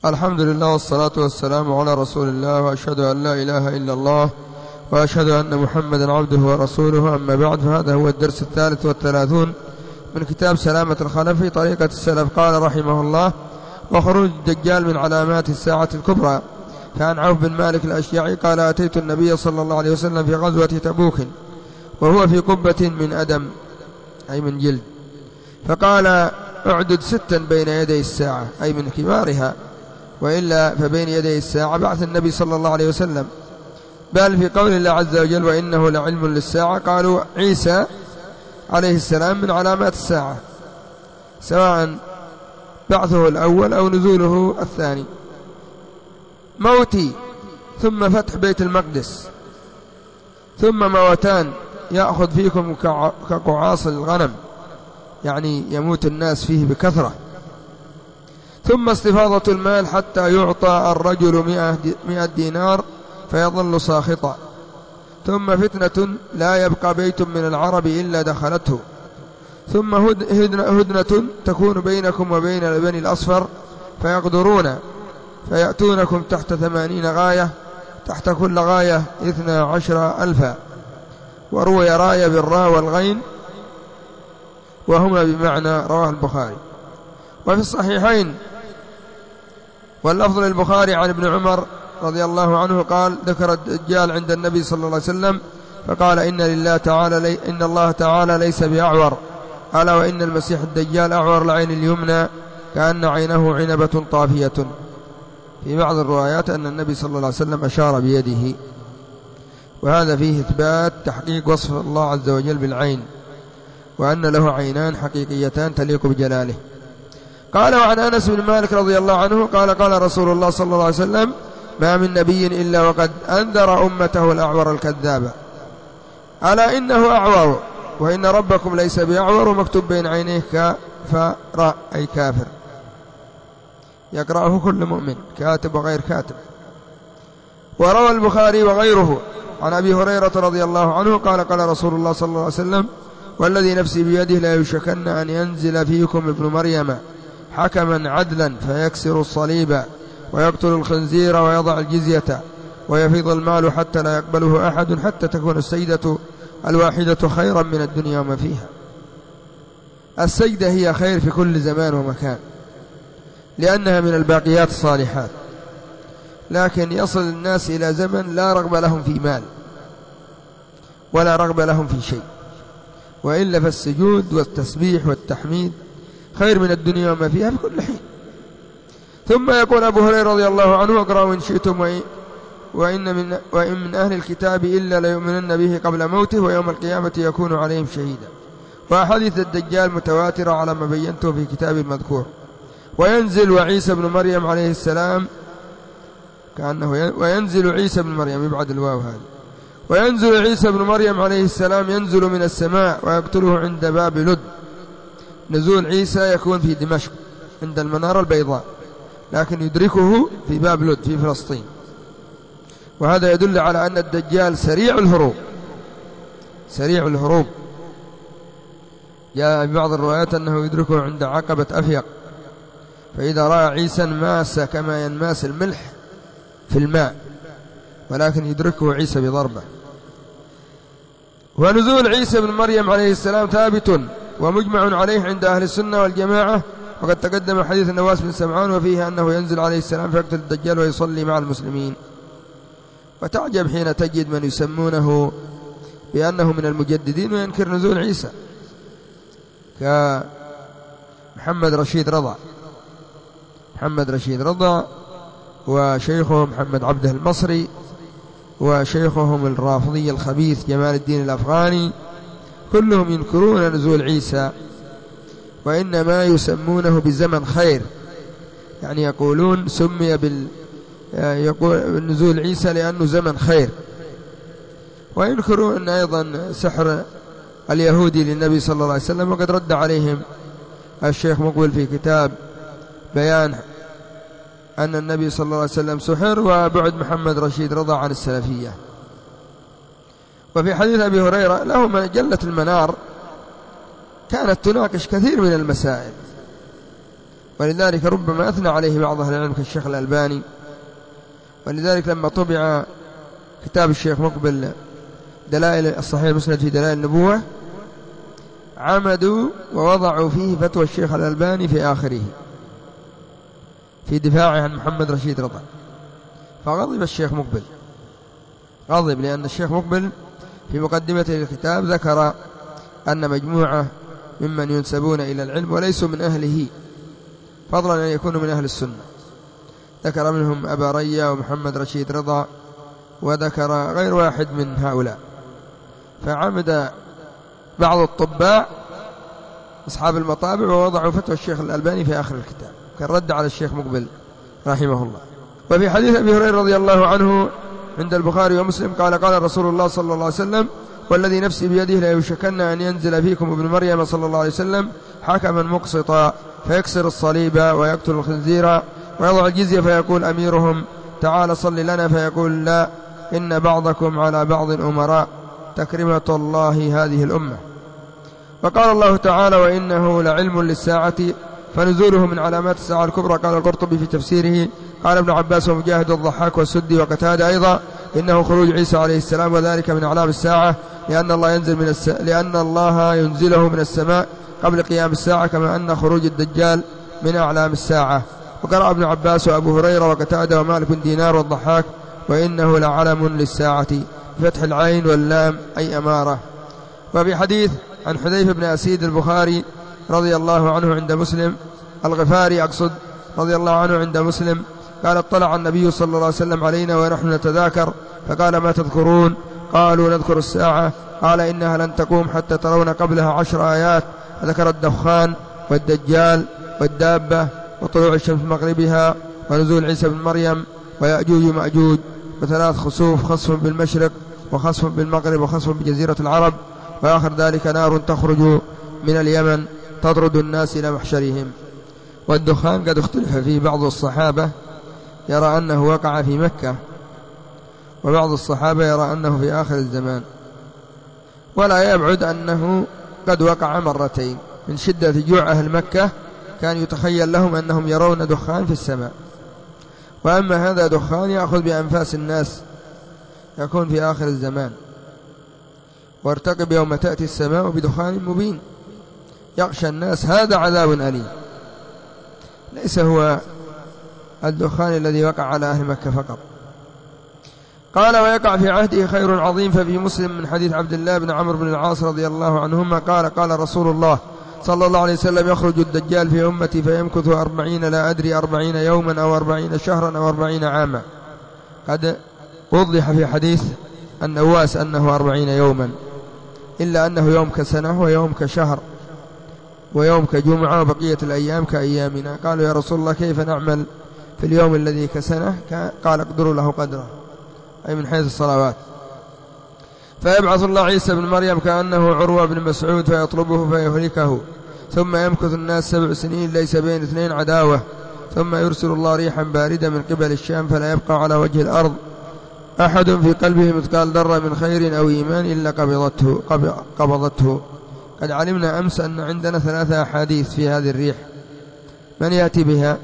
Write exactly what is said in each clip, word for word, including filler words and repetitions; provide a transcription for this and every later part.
الحمد لله والصلاة والسلام على رسول الله، وأشهد أن لا إله إلا الله، وأشهد أن محمدا عبده ورسوله. أما بعد، فهذا هو الدرس الثالث والثلاثون من كتاب سلامة الخلف في طريقة السلف. قال رحمه الله: وخروج الدجال من علامات الساعة الكبرى. فعن عوف بن مالك الأشجعي قال: أتيت النبي صلى الله عليه وسلم في غزوة تبوك وهو في قبة من أدم، أي من جلد، فقال: اعدد ستا بين يدي الساعة، أي من كبارها، وإلا فبين يدي الساعة بعث النبي صلى الله عليه وسلم. بل في قول الله عز وجل: وإنه لعلم للساعة، قالوا عيسى عليه السلام من علامات الساعة، سواء بعثه الأول أو نزوله الثاني. موتي ثم فتح بيت المقدس، ثم موتان يأخذ فيكم كقعاص الغنم، يعني يموت الناس فيه بكثرة. ثم استفاضة المال حتى يعطى الرجل مئة دينار فيظل ساخطا. ثم فتنة لا يبقى بيت من العرب إلا دخلته. ثم هدنة تكون بينكم وبين بني الأصفر فيقدرون فيأتونكم تحت ثمانين غاية، تحت كل غاية اثنا عشر ألفا. وروي راية بالراء والغين وهما بمعنى، رواه البخاري. وفي الصحيحين واللفظ للبخاري عن ابن عمر رضي الله عنه قال: ذكر الدجال عند النبي صلى الله عليه وسلم فقال: إن لله تعالى لي إن الله تعالى ليس بأعور، ألا وإن المسيح الدجال أعور العين اليمنى كأن عينه عنبة طافية. في بعض الروايات أن النبي صلى الله عليه وسلم أشار بيده، وهذا فيه إثبات تحقيق وصف الله عز وجل بالعين، وأن له عينان حقيقيتان تليق بجلاله. قال: وعن أنس بن مالك رضي الله عنه قال: قال رسول الله صلى الله عليه وسلم: ما من نبي إلا وقد أنذر أمته الأعور الكذاب، ألا إنه أعور، وإن ربكم ليس بأعور، ومكتوب بين عينيه كافر، أي كافر، يقرأه كل مؤمن، كاتب وغير كاتب. وروى البخاري وغيره عن أبي هريرة رضي الله عنه قال: قال رسول الله صلى الله عليه وسلم: والذي نفسي بيده لا يشكن أن ينزل فيكم ابن مريم حكما عدلا فيكسر الصليب ويقتل الخنزير ويضع الجزية ويفيض المال حتى لا يقبله أحد، حتى تكون السيدة الواحدة خيرا من الدنيا وما فيها. السيدة هي خير في كل زمان ومكان، لأنها من الباقيات الصالحات. لكن يصل الناس إلى زمن لا رغبة لهم في مال ولا رغبة لهم في شيء، وإلا فالسجود والتسبيح والتحميد خير من الدنيا وما فيها في كل حين. ثم يقول أبو هريرة رضي الله عنه: اقرأوا إن شئتم وإن من, وإن من أهل الكتاب إلا ليؤمنن به قبل موته ويوم القيامة يكون عليهم شهيدا. وأحاديث الدجال متواترة على ما بينته في كتاب المذكور. وينزل وعيسى بن مريم عليه السلام كأنه وينزل عيسى بن مريم يبعد الواو هذه وينزل عيسى بن مريم عليه السلام ينزل من السماء ويقتله عند باب لد. نزول عيسى يكون في دمشق عند المنارة البيضاء، لكن يدركه في باب لد في فلسطين. وهذا يدل على أن الدجال سريع الهروب، سريع الهروب. جاء ببعض الروايات أنه يدركه عند عقبة أفيق، فإذا رأى عيسى ماس كما ينماس الملح في الماء، ولكن يدركه عيسى بضربة. ونزول عيسى بن مريم عليه السلام ثابت ومجمع عليه عند أهل السنة والجماعة، وقد تقدم حديث النواس بن سمعان وفيه أنه ينزل عليه السلام فيقتل الدجال ويصلي مع المسلمين. وتعجب حين تجد من يسمونه بأنه من المجددين وينكر نزول عيسى، كمحمد رشيد رضا محمد رشيد رضا وشيخه محمد عبده المصري، وشيخهم الرافضي الخبيث جمال الدين الأفغاني، كلهم ينكرون نزول عيسى، وإنما يسمونه بزمن خير، يعني يقولون سمي بال يقول نزول عيسى لأنه زمن خير. وينكرون أيضا سحر اليهودي للنبي صلى الله عليه وسلم، وقد رد عليهم الشيخ مقبل في كتاب بيان أن النبي صلى الله عليه وسلم سحر، وبعد محمد رشيد رضا عن السلفية. وفي حديث أبي هريرة له من جلة المنار كانت تناقش كثير من المسائل، ولذلك ربما أثنى عليه بعض أهل العلم كالشيخ الألباني. ولذلك لما طبع كتاب الشيخ مقبل دلائل الصحيح المسند في دلائل النبوة عمدوا ووضعوا فيه فتوى الشيخ الألباني في آخره في دفاعه عن محمد رشيد رضا، فغضب الشيخ مقبل، غضب لأن الشيخ مقبل في مقدمته للكتاب ذكر أن مجموعة ممن ينسبون إلى العلم وليسوا من أهله فضلا أن يكونوا من أهل السنة، ذكر منهم أبا ريا ومحمد رشيد رضا وذكر غير واحد من هؤلاء. فعمد بعض الطباع أصحاب المطابع ووضعوا فتوى الشيخ الألباني في آخر الكتاب كالرد على الشيخ مقبل رحمه الله. وفي حديث أبي هريرة رضي الله عنه عند البخاري ومسلم قال قال رسول الله صلى الله عليه وسلم والذي نفسي بيده لا يوشكن أن ينزل فيكم ابن مريم صلى الله عليه وسلم حكما مقسطا فيكسر الصليب ويقتل الخنزير ويضع الجزية فيقول أميرهم تعال صل لنا فيقول لا إن بعضكم على بعض أمراء تكرمة الله هذه الأمة. وقال الله تعالى وإنه لعلم للساعة فنزوله من علامات الساعة الكبرى. قال القرطبي في تفسيره قال ابن عباس ومجاهد والضحاك والسدي وقتادة أيضا إنه خروج عيسى عليه السلام وذلك من أعلام الساعة لأن الله ينزل من الس... لأن الله ينزله من السماء قبل قيام الساعة كما أن خروج الدجال من أعلام الساعة. وقرأ ابن عباس وأبو هريرة وقتادة ومالك بن دينار والضحاك وإنه لعلم للساعة فتح العين واللام أي أمارة. وفي حديث عن حذيفة بن أسيد البخاري رضي الله عنه عند مسلم الغفاري أقصد رضي الله عنه عند مسلم قال اطلع النبي صلى الله عليه وسلم علينا ونحن نتذاكر فقال ما تذكرون؟ قالوا نذكر الساعة. قال إنها لن تقوم حتى ترون قبلها عشر آيات ذكر الدخان والدجال والدابة وطلوع الشمس من مغربها ونزول عيسى بن مريم ويأجوج ومأجوج وثلاث خسوف خسف بالمشرق وخسف بالمغرب وخسف بجزيرة العرب وآخر ذلك نار تخرج من اليمن تطرد الناس إلى محشرهم. والدخان قد اختلف فيه بعض الصحابة يرى أنه وقع في مكة وبعض الصحابة يرى أنه في آخر الزمان ولا يبعد أنه قد وقع مرتين من شدة جوع أهل مكة كان يتخيل لهم أنهم يرون دخان في السماء. وأما هذا دخان يأخذ بأنفاس الناس يكون في آخر الزمان. وارتقب يوم تأتي السماء بدخان مبين يغشى الناس هذا عذاب أليم. ليس هو الدخان الذي وقع على أهل مكة فقط. قال ويقع في عهده خير عظيم. ففي مسلم من حديث عبد الله بن عمرو بن العاص رضي الله عنهما قال قال رسول الله صلى الله عليه وسلم يخرج الدجال في أمتي فيمكث أربعين لا أدري أربعين يوما أو أربعين شهرا أو أربعين عاما. قد وضح في حديث النواس أنه أربعين يوما إلا أنه يوم كسنة ويوم كشهر ويوم كجمعة وبقية الأيام كأيامنا. قالوا يا رسول الله كيف نعمل في اليوم الذي كسنة؟ قال اقدروا له قدره أي من حيث الصلوات. فيبعث الله عيسى بن مريم كأنه عروة بن مسعود فيطلبه فيهلكه ثم يمكث الناس سبع سنين ليس بين اثنين عداوة ثم يرسل الله ريحا باردة من قبل الشام فلا يبقى على وجه الأرض أحد في قلبه مثقال ذرة من خير أو إيمان إلا قبضته, قبضته. قد علمنا أمس أن عندنا ثلاثة أحاديث في هذه الريح. من يأتي بها؟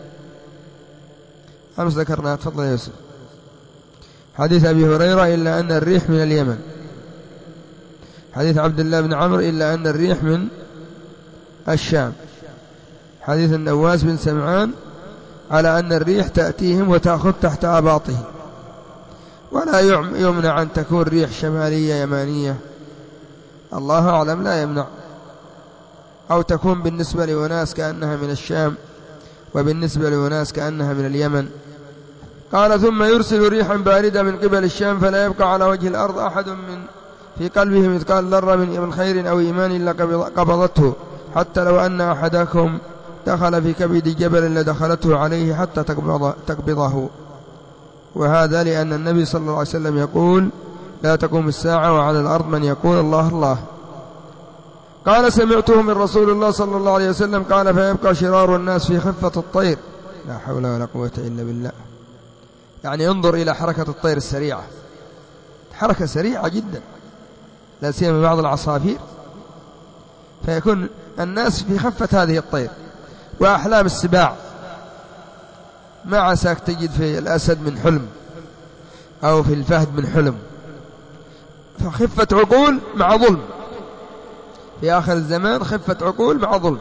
أمس ذكرنا. تفضل يا يوسف. حديث أبي هريرة إلا أن الريح من اليمن. حديث عبد الله بن عمرو إلا أن الريح من الشام. حديث النواس بن سمعان على أن الريح تأتيهم وتأخذ تحت أباطهم ولا يمنع أن تكون ريح شمالية يمانية الله أعلم لا يمنع أو تكون بالنسبة لأناس كأنها من الشام وبالنسبة لأناس كأنها من اليمن. قال ثم يرسل ريحا باردة من قبل الشام فلا يبقى على وجه الأرض أحد من في قلبه مثقال ذرة من خير أو إيمان إلا قبضته حتى لو أن أحدكم دخل في كبد جبل لدخلته عليه حتى تقبضه. وهذا لأن النبي صلى الله عليه وسلم يقول لا تقوم الساعة وعلى الأرض من يقول الله الله. قال سمعته من رسول الله صلى الله عليه وسلم قال فيبقى شرار الناس في خفة الطير. لا حول ولا قوة إلا بالله. يعني انظر إلى حركة الطير السريعة حركة سريعة جدا لا سيما بعض العصافير فيكون الناس في خفة هذه الطير وأحلام السباع. ما عساك تجد في الأسد من حلم أو في الفهد من حلم. فخفة عقول مع ظلم في آخر الزمان، خفة عقول مع ظلم،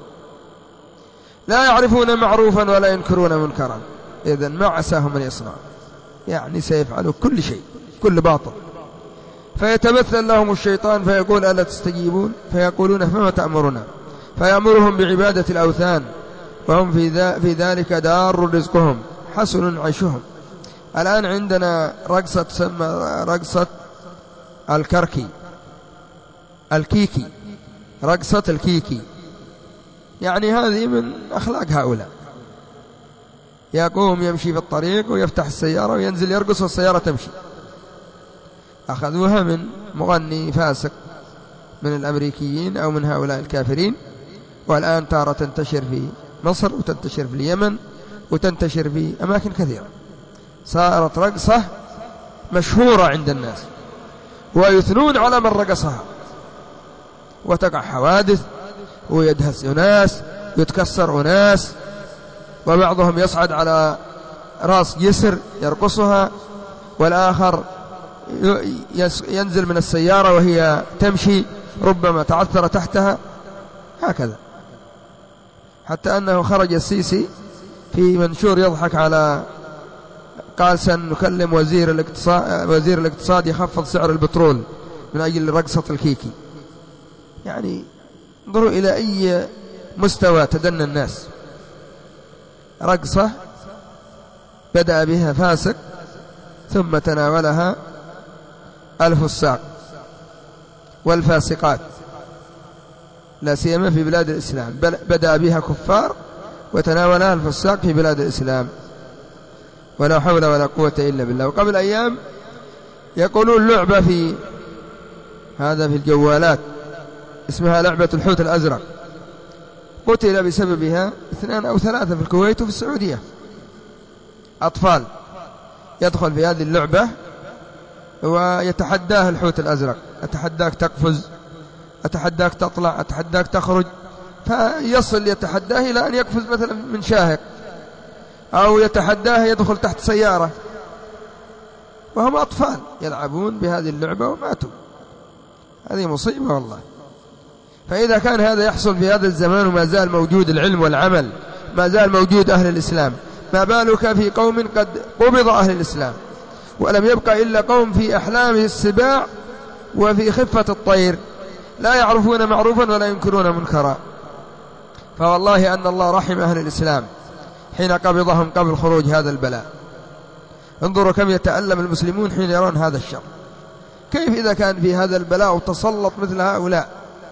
لا يعرفون معروفا ولا ينكرون منكرا. إذن ما عساهم من يصنع، يعني سيفعلوا كل شيء، كل باطل. فيتمثل لهم الشيطان فيقول ألا تستجيبون، فيقولون فما تأمرنا، فيأمرهم بعبادة الأوثان، وهم في ذلك دار رزقهم حسن عيشهم. الآن عندنا رقصة تسمى رقصة الكركي، الكيكي، رقصة الكيكي، يعني هذه من أخلاق هؤلاء. يقوم يمشي في الطريق ويفتح السيارة وينزل يرقص والسيارة تمشي. أخذوها من مغني فاسق من الأمريكيين أو من هؤلاء الكافرين، والآن تارة تنتشر في مصر وتنتشر في اليمن وتنتشر في أماكن كثيرة. صارت رقصة مشهورة عند الناس ويثنون على من رقصها، وتقع حوادث ويدهس أناس يتكسر أناس، وبعضهم يصعد على رأس جسر يرقصها، والآخر ينزل من السيارة وهي تمشي ربما تعثر تحتها، هكذا. حتى أنه خرج السيسي في منشور يضحك على، قال سنكلم وزير الاقتصاد وزير الاقتصاد يخفض سعر البترول من أجل رقصة الكيكي. يعني انظروا إلى أي مستوى تدنى الناس. رقصة بدأ بها فاسق ثم تناولها الفساق والفاسقات، لا سيما في بلاد الإسلام. بدأ بها كفار وتناولها الفساق في بلاد الإسلام، ولا حول ولا قوة إلا بالله. وقبل أيام يقولون لعبة في هذا في الجوالات اسمها لعبة الحوت الأزرق، قتل بسببها اثنان أو ثلاثة في الكويت وفي السعودية، أطفال يدخل في هذه اللعبة ويتحداه الحوت الأزرق، أتحداك تقفز، أتحداك تطلع، أتحداك تخرج، فيصل يتحداه إلى أن يقفز مثلا من شاهق، أو يتحداه يدخل تحت سيارة، وهم أطفال يلعبون بهذه اللعبة وماتوا. هذه مصيبة والله. فإذا كان هذا يحصل في هذا الزمان وما زال موجود العلم والعمل، ما زال موجود أهل الإسلام، ما بالك في قوم قد قبض أهل الإسلام ولم يبقى إلا قوم في أحلامه السباع وفي خفة الطير، لا يعرفون معروفا ولا ينكرون منكرا. فوالله أن الله رحم أهل الإسلام حين قبضهم قبل خروج هذا البلاء. انظروا كم يتألم المسلمون حين يرون هذا الشر. كيف إذا كان في هذا البلاء وتسلط مثل هؤلاء؟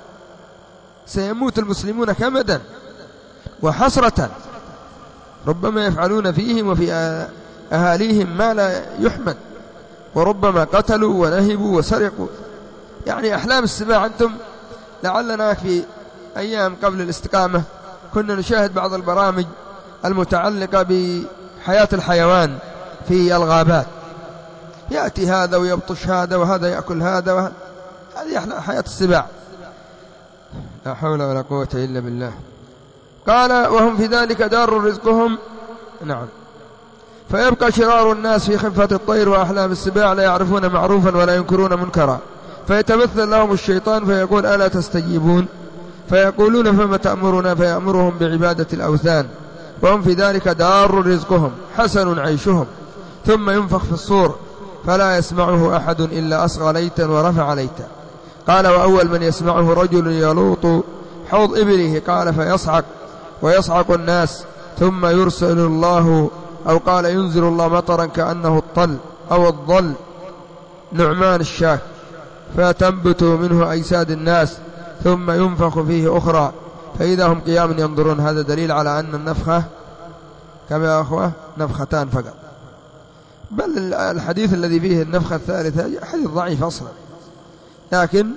سيموت المسلمون كمدا وحسرة، ربما يفعلون فيهم وفي أهاليهم ما لا يحمد، وربما قتلوا ونهبوا وسرقوا. يعني أحلام السباع. أنتم لعلنا في أيام قبل الاستقامة كنا نشاهد بعض البرامج المتعلقة بحياة الحيوان في الغابات، يأتي هذا ويبطش هذا وهذا يأكل هذا وهذا. هذه حياة السباع، لا حول ولا قوة إلا بالله. قال وهم في ذلك دار رزقهم. نعم. فيبقى شرار الناس في خفة الطير وأحلام السباع، لا يعرفون معروفا ولا ينكرون منكرا. فيتمثل لهم الشيطان فيقول ألا تستجيبون، فيقولون فما تأمرنا، فيأمرهم بعبادة الأوثان، وهم في ذلك دار رزقهم حسن عيشهم. ثم ينفخ في الصور فلا يسمعه أحد إلا أصغى ليتا ورفع ليتا. قال وأول من يسمعه رجل يلوط حوض إبله، قال فيصعق ويصعق الناس، ثم يرسل الله أو قال ينزل الله مطرا كأنه الطل أو الظل نعمان الشاك، فتنبت منه أجساد الناس، ثم ينفخ فيه أخرى فإذا هم قيام ينظرون. هذا دليل على أن النفخة كما يا أخوة نفختان فقط، بل الحديث الذي فيه النفخة الثالثة حديث ضعيف أصلا، لكن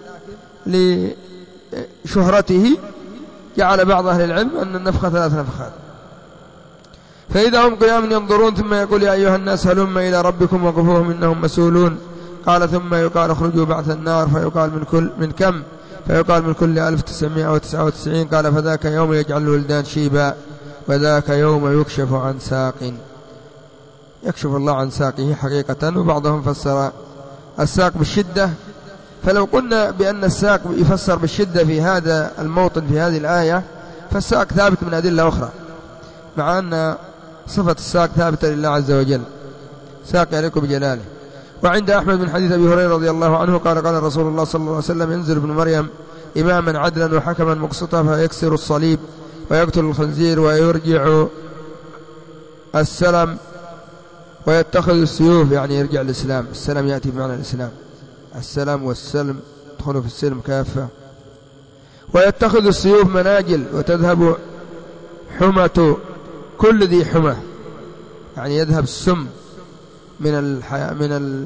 لشهرته جعل بعض أهل العلم أن النفخة ثلاث نفخات. فإذا هم قيام ينظرون، ثم يقول يا أيها الناس هلم إلى ربكم وقفوهم إنهم مسؤولون. قال ثم يقال اخرجوا بعث النار، فيقال من كل من كم؟ فيقال من كل ألف وتسعمائة وتسعة وتسعين. قال فذاك يوم يجعل الولدان شيبا وذاك يوم يكشف عن ساق. يكشف الله عن ساقه حقيقة. وبعضهم فسر الساق بالشدة، فلو قلنا بأن الساق يفسر بالشدة في هذا الموطن في هذه الآية فالساق ثابت من أدلة أخرى، مع أن صفة الساق ثابتة لله عز وجل، ساق يليق بجلاله. وعند أحمد من حديث أبي هريرة رضي الله عنه قال قال رسول الله صلى الله عليه وسلم ينزل ابن مريم إماما عدلا وحكما مقسطا فيكسر الصليب ويقتل الخنزير ويرجع السلم ويتخذ السيوف، يعني يرجع الإسلام. السلام يأتي بمعنى الإسلام، السلام والسلم يدخلوا في السلم كافة. ويتخذ السيوف مناجل وتذهب حمة كل ذي حمة، يعني يذهب السم من الحي... من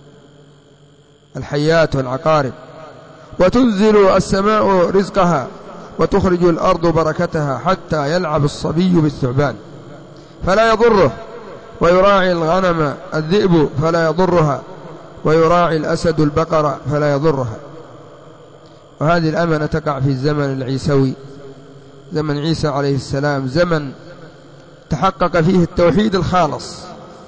الحيات والعقارب. وتنزل السماء رزقها وتخرج الأرض بركتها حتى يلعب الصبي بالثعبان فلا يضره، ويراعي الغنم الذئب فلا يضرها، ويراعي الأسد البقرة فلا يضرها. وهذه الأمنة تقع في الزمن العيسوي، زمن عيسى عليه السلام، زمن تحقق فيه التوحيد الخالص،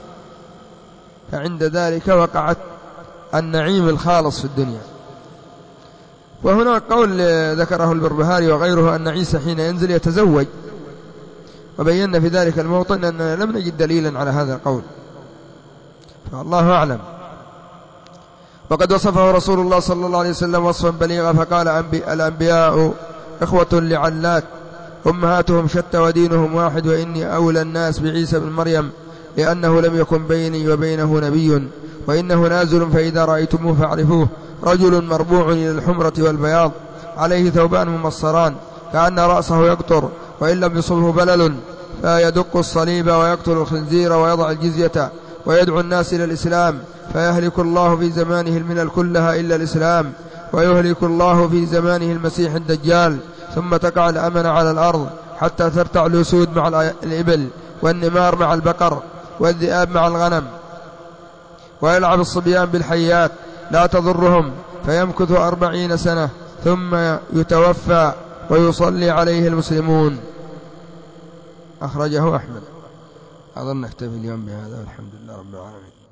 فعند ذلك وقعت النعيم الخالص في الدنيا. وهناك قول ذكره البربهاري وغيره أن عيسى حين ينزل يتزوج، وبينا في ذلك الموطن أننا لم نجد دليلا على هذا القول، فالله أعلم. وقد وصفه رسول الله صلى الله عليه وسلم وصفا بليغا فقال الأنبياء إخوة لعلات أمهاتهم شتى ودينهم واحد، وإني أولى الناس بعيسى بن مريم لأنه لم يكن بيني وبينه نبي، وإنه نازل فإذا رأيتموه فاعرفوه، رجل مربوع إلى الحمرة والبياض عليه ثوبان ممصران كأن رأسه يقطر، وإن لم يصبه بلل فيدق الصليب ويقتل الخنزير ويضع الجزية ويدعو الناس إلى الإسلام، فيهلك الله في زمانه الملل كلها إلا الإسلام، ويهلك الله في زمانه المسيح الدجال، ثم تقع الأمن على الأرض حتى ترتع الأسود مع الإبل والنمار مع البقر والذئاب مع الغنم، ويلعب الصبيان بالحيات لا تضرهم، فيمكث أربعين سنة ثم يتوفى ويصلي عليه المسلمون. أخرجه أحمد. أظن نكتفي اليوم بهذا والحمد لله رب العالمين.